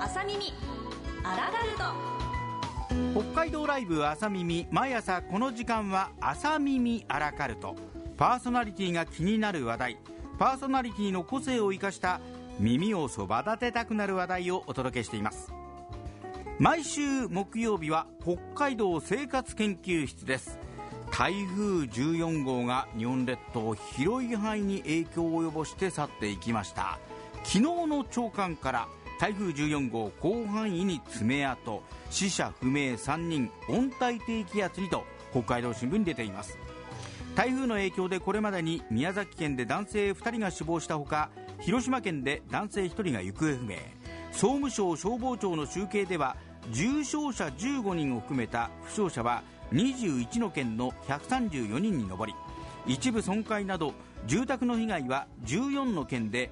朝耳アラガルト。 北海道ライブ朝耳、毎朝この時間は朝耳アラカルト。パーソナリティが気になる話題、パーソナリティの個性を生かした耳をそば立てたくなる話題をお届けしています。毎週木曜日は北海道生活研究室です。台風14号が日本列島広い範囲に影響を及ぼして去っていきました。昨日の朝刊から台風14号広範囲に爪痕、死者不明3人、温帯低気圧にと北海道新聞に出ています。台風の影響でこれまでに宮崎県で男性2人が死亡したほか、広島県で男性1人が行方不明、総務省消防庁の集計では重傷者15人を含めた負傷者は21の県の134人に上り、一部損壊など住宅の被害は14の県で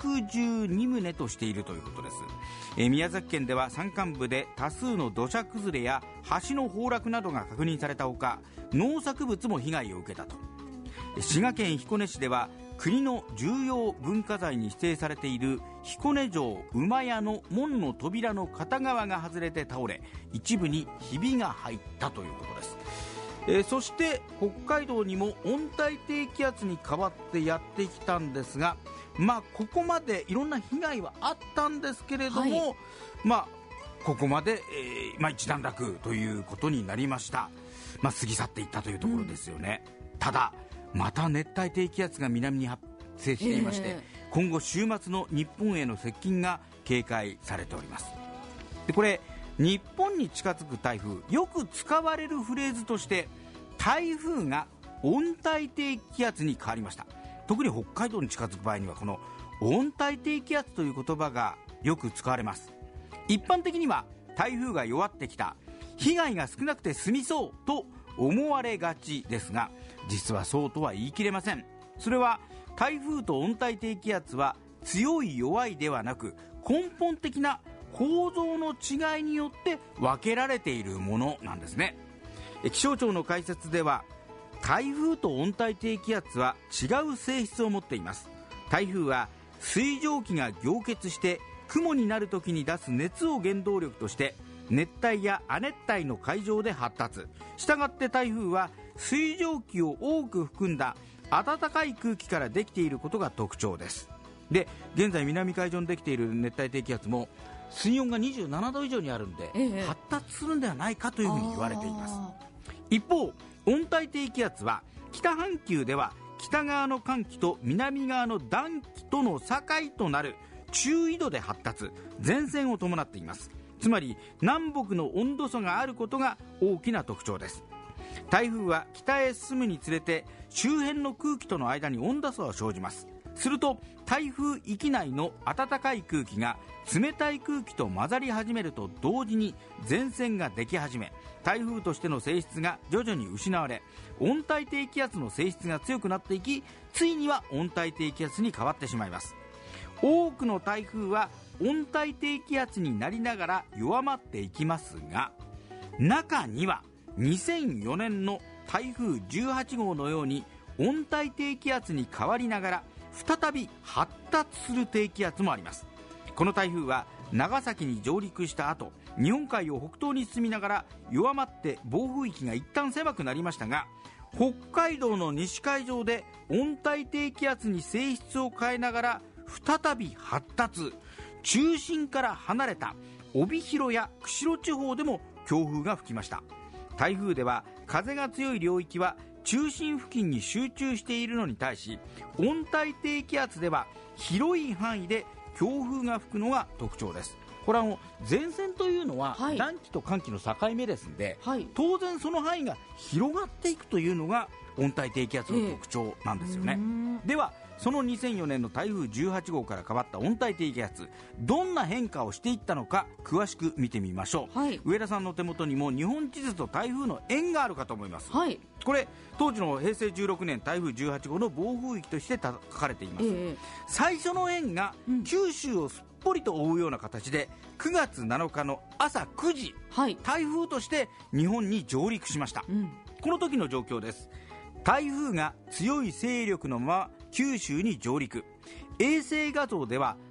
112棟としているということです。宮崎県では山間部で多数の土砂崩れや橋の崩落などが確認されたほか、農作物も被害を受けたと。滋賀県彦根市では国の重要文化財に指定されている彦根城馬屋の門の扉の片側が外れて倒れ、一部にひびが入ったということです。そして北海道にも温帯低気圧に変わってやってきたんですが、ここまでいろんな被害はあったんですけれども、ここまで、一段落ということになりました。過ぎ去っていったというところですよね。ただまた熱帯低気圧が南に発生していまして、今後週末の日本への接近が警戒されております。でこれ日本に近づく台風、よく使われるフレーズとして台風が温帯低気圧に変わりました。特に北海道に近づく場合にはこの温帯低気圧という言葉がよく使われます。一般的には台風が弱ってきた、被害が少なくて済みそうと思われがちですが、実はそうとは言い切れません。それは台風と温帯低気圧は強い弱いではなく、根本的な構造の違いによって分けられているものなんですね。気象庁の解説では、台風と温帯低気圧は違う性質を持っています。台風は水蒸気が凝結して雲になるときに出す熱を原動力として熱帯や亜熱帯の海上で発達。したがって台風は水蒸気を多く含んだ暖かい空気からできていることが特徴です。で現在南海上にできている熱帯低気圧も水温が27度以上にあるんで、発達するんではないかというふうに言われています。一方温帯低気圧は北半球では北側の寒気と南側の暖気との境となる中緯度で発達、前線を伴っています。つまり南北の温度差があることが大きな特徴です。台風は北へ進むにつれて周辺の空気との間に温度差が生じます。すると台風域内の暖かい空気が冷たい空気と混ざり始めると同時に前線ができ始め、台風としての性質が徐々に失われ、温帯低気圧の性質が強くなっていき、ついには温帯低気圧に変わってしまいます。多くの台風は温帯低気圧になりながら弱まっていきますが、中には2004年の台風18号のように温帯低気圧に変わりながら再び発達する低気圧もあります。この台風は長崎に上陸した後、日本海を北東に進みながら弱まって暴風域が一旦狭くなりましたが、北海道の西海上で温帯低気圧に性質を変えながら再び発達、中心から離れた帯広や釧路地方でも強風が吹きました。台風では風が強い領域は中心付近に集中しているのに対し、温帯低気圧では広い範囲で強風が吹くのが特徴です。これは前線というのは暖気と寒気の境目ですので、当然その範囲が広がっていくというのが温帯低気圧の特徴なんですよね。ではその2004年の台風18号から変わった温帯低気圧、どんな変化をしていったのか詳しく見てみましょう。上田さんの手元にも日本地図と台風の円があるかと思います。これ当時の平成16年台風18号の暴風域として書かれています。最初の円が九州をすっぽりと覆うような形で9月7日の朝9時、台風として日本に上陸しました。この時の状況です。台風が強い勢力のまま九州に上陸、衛星画像では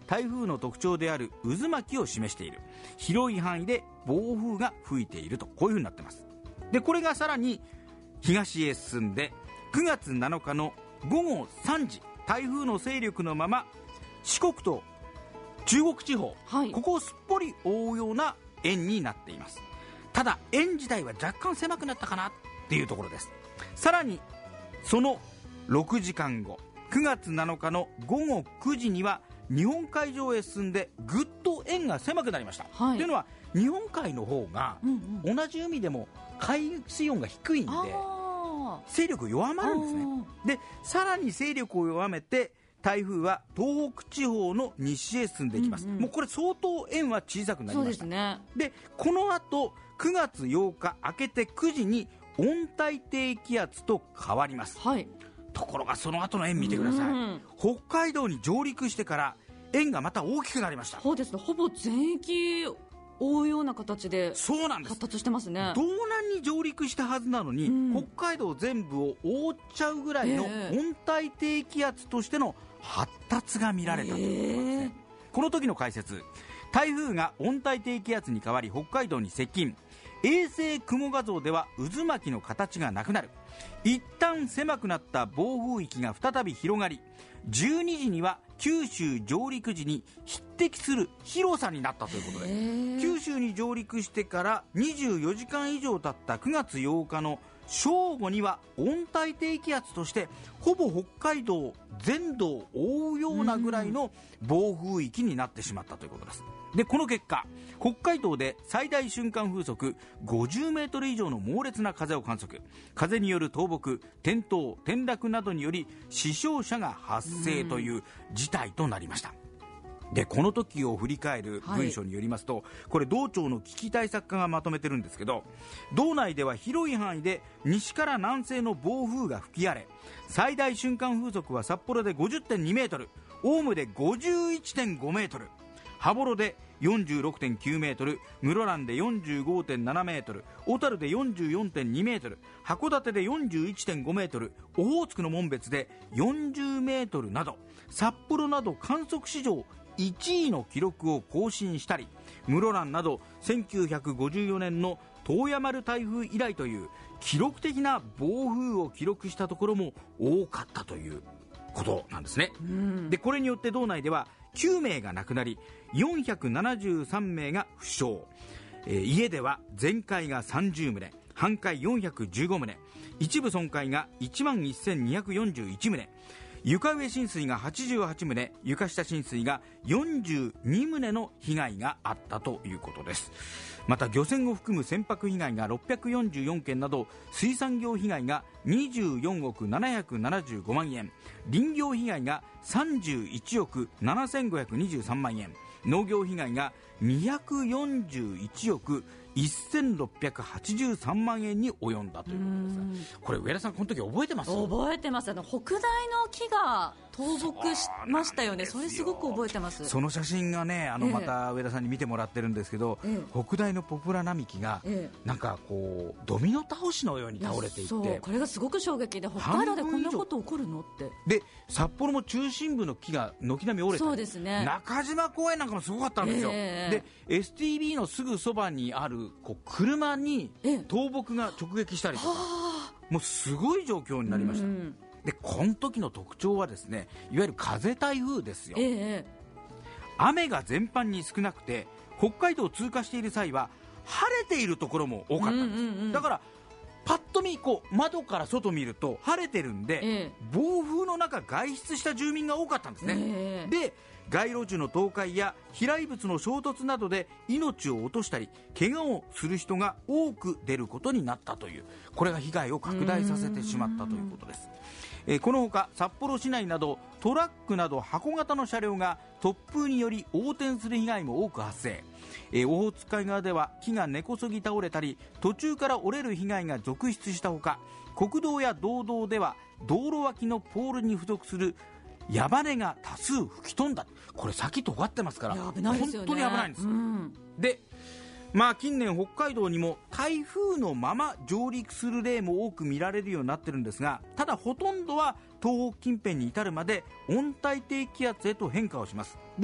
台風の特徴である渦巻きを示している。広い範囲で暴風が吹いていると、こういう風になってます。でこれがさらに東へ進んで9月7日の午後3時、台風の勢力のまま四国と中国地方、 はい、 ここをすっぽり覆うような円になっています。ただ円自体は若干狭くなったかなっていうところです。さらにその6時間後、9月7日の午後9時には日本海上へ進んでぐっと円が狭くなりました、 はい、 というのは日本海の方が同じ海でも海水温が低いんで勢力弱まるんですね。でさらに勢力を弱めて台風は東北地方の西へ進んでいきます、もうこれ相当円は小さくなりました。 そうですね。 でこの後9月8日明けて9時に温帯低気圧と変わります、 はい、 ところがその後の円見てください。北海道に上陸してから円がまた大きくなりました。 そうですね、ほぼ全域覆うような形でそうなんです。 発達してますね。 道南に上陸したはずなのに、北海道全部を覆っちゃうぐらいの温帯低気圧としての発達が見られたということですね。この時の解説、台風が温帯低気圧に変わり北海道に接近、衛星雲画像では渦巻きの形がなくなる。一旦狭くなった暴風域が再び広がり、12時には九州上陸時に匹敵する広さになったということで、九州に上陸してから24時間以上経った9月8日の正午には温帯低気圧としてほぼ北海道全土を覆うようなぐらいの暴風域になってしまったということです。でこの結果、北海道で最大瞬間風速50メートル以上の猛烈な風を観測。風による倒木、転倒、転落などにより死傷者が発生という事態となりました。でこの時を振り返る文書によりますと、これ道庁の危機対策課がまとめてるんですけど、道内では広い範囲で西から南西の暴風が吹き荒れ、最大瞬間風速は札幌で 50.2 メートル、大牟で 51.5 メートル、羽幌で 46.9 メートル、室蘭で 45.7 メートル、小樽で 44.2 メートル、函館で 41.5 メートル、オホーツクの紋別で40メートルなど、札幌など観測史上1位の記録を更新したり、室蘭など1954年の遠山丸台風以来という記録的な暴風を記録したところも多かったということなんですね。でこれによって道内では9名が亡くなり473名が負傷、家では全壊が30棟、半壊415棟、一部損壊が11,241棟、床上浸水が88棟、床下浸水が42棟の被害があったということです。また漁船を含む船舶被害が644件など、水産業被害が24億775万円、林業被害が31億7523万円、農業被害が241億1683万円に及んだということです。これ上田さん、この時覚えてます？ 覚えてます。北大の木が倒木しましたよね。それすごく覚えてます。 その写真がね、また上田さんに見てもらってるんですけど、北大のポプラ並木が、なんかこうドミノ倒しのように倒れていって、 そうこれがすごく衝撃で、北海道でこんなこと起こるのって。 で札幌も中心部の木が軒並み折れて、 そうですね、 中島公園なんかもすごかったんですよ、で STB のすぐそばにあるこう車に倒木が直撃したりとか、もうすごい状況になりました。でこの時の特徴はですね、いわゆる風台風ですよ、雨が全般に少なくて、北海道を通過している際は晴れているところも多かったんです、だからパッと見こう窓から外見ると晴れてるんで、暴風の中外出した住民が多かったんですね、で街路樹の倒壊や飛来物の衝突などで命を落としたり怪我をする人が多く出ることになったという、これが被害を拡大させてしまったということです。このほか札幌市内などトラックなど箱型の車両が突風により横転する被害も多く発生、オホーツク海側では木が根こそぎ倒れたり途中から折れる被害が続出したほか、国道や道道では道路脇のポールに付属する矢羽が多数吹き飛んだ。これ先尖ってますから危ないですよね、 本当に危ないんです、で近年北海道にも台風のまま上陸する例も多く見られるようになってるんですが、ただほとんどは東北近辺に至るまで温帯低気圧へと変化をします。で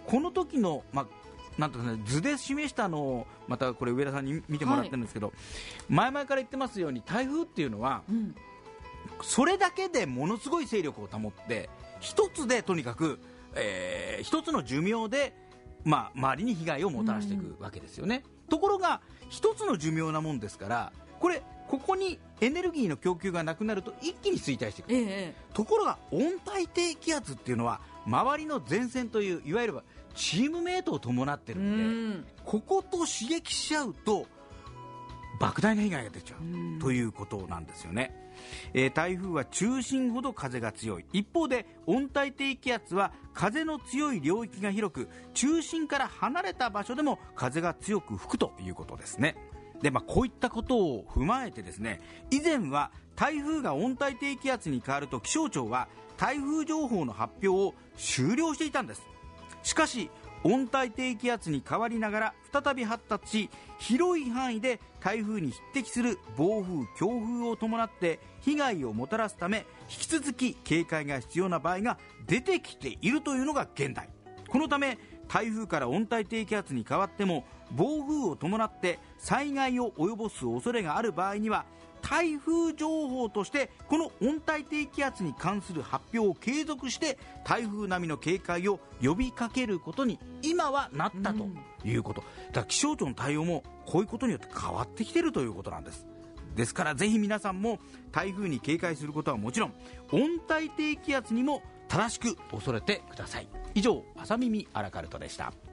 この時の、なんとかね、図で示したのをまたこれ上田さんに見てもらってるんですけど、前々から言ってますように台風っていうのは、それだけでものすごい勢力を保って一つでとにかく、一つの寿命で、周りに被害をもたらしていくわけですよね。ところが一つの寿命なもんですから、ここにエネルギーの供給がなくなると一気に衰退していく、ところが温帯低気圧っていうのは周りの前線といういわゆるチームメイトを伴ってるんで、ここと刺激しちゃうと莫大な被害が出ちゃうということなんですよね。台風は中心ほど風が強い。一方で温帯低気圧は風の強い領域が広く、中心から離れた場所でも風が強く吹くということですね。で、こういったことを踏まえてですね、以前は台風が温帯低気圧に変わると気象庁は台風情報の発表を終了していたんです。しかし温帯低気圧に変わりながら再び発達し、広い範囲で台風に匹敵する暴風強風を伴って被害をもたらすため、引き続き警戒が必要な場合が出てきているというのが現代。このため台風から温帯低気圧に変わっても暴風を伴って災害を及ぼす恐れがある場合には、台風情報としてこの温帯低気圧に関する発表を継続して台風並みの警戒を呼びかけることに今はなったということ、だから気象庁の対応もこういうことによって変わってきているということなんです。ですからぜひ皆さんも台風に警戒することはもちろん、温帯低気圧にも正しく恐れてください。以上、朝耳アラカルトでした。